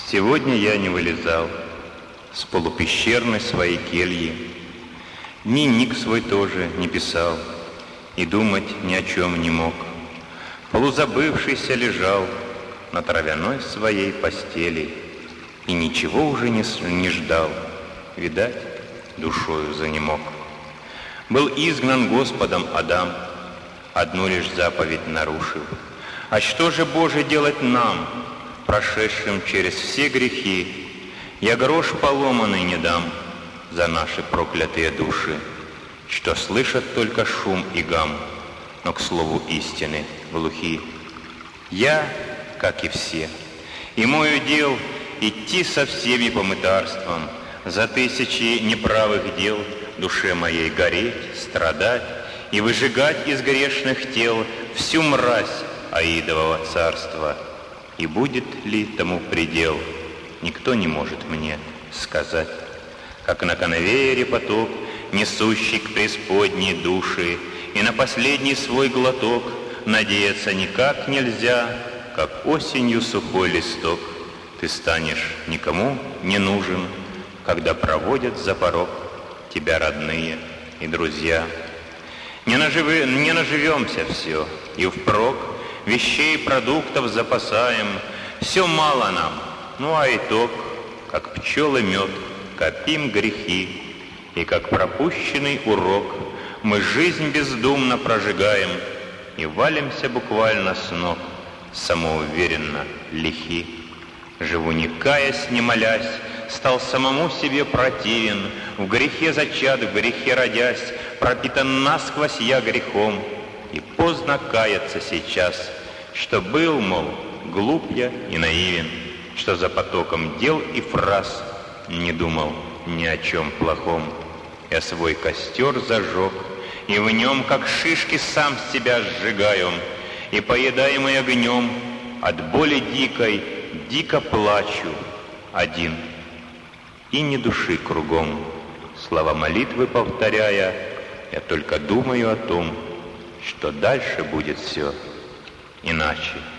Сегодня я не вылезал с полупещерной своей кельи, дневник свой тоже не писал и думать ни о чем не мог. Полузабывшийся лежал на травяной своей постели и ничего уже не ждал, видать, душою занемог. Был изгнан Господом Адам, одну лишь заповедь нарушив. А что же, Боже, делать нам, прошедшим через все грехи? Я грош поломанный не дам за наши проклятые души, что слышат только шум и гам, но к слову истины глухи. Я, как и все, и мой удел идти со всеми по мытарствам, за тысячи неправых дел душе моей гореть, страдать и выжигать из грешных тел всю мразь Аидового царства. И будет ли тому предел, никто не может мне сказать. Как на конвейере поток, несущий к преисподней души, и на последний свой глоток надеяться никак нельзя, как осенью сухой листок. Ты станешь никому не нужен, когда проводят за порог тебя родные и друзья. Не наживемся все, и впрок вещей и продуктов запасаем. Все мало нам, ну а итог, как пчелы мед, копим грехи. И как пропущенный урок мы жизнь бездумно прожигаем и валимся буквально с ног, самоуверенно лихи. Живу не каясь, не молясь, стал самому себе противен, в грехе зачат, в грехе родясь, пропитан насквозь я грехом. И поздно каяться сейчас, что был, мол, глуп я и наивен, что за потоком дел и фраз не думал ни о чем плохом. Я свой костер зажег, и в нем, как шишки, сам себя сжигаю, и, поедаемый огнем, от боли дикой дико плачу один. И ни души кругом, слова молитвы повторяя, я только думаю о том, что дальше будет все иначе.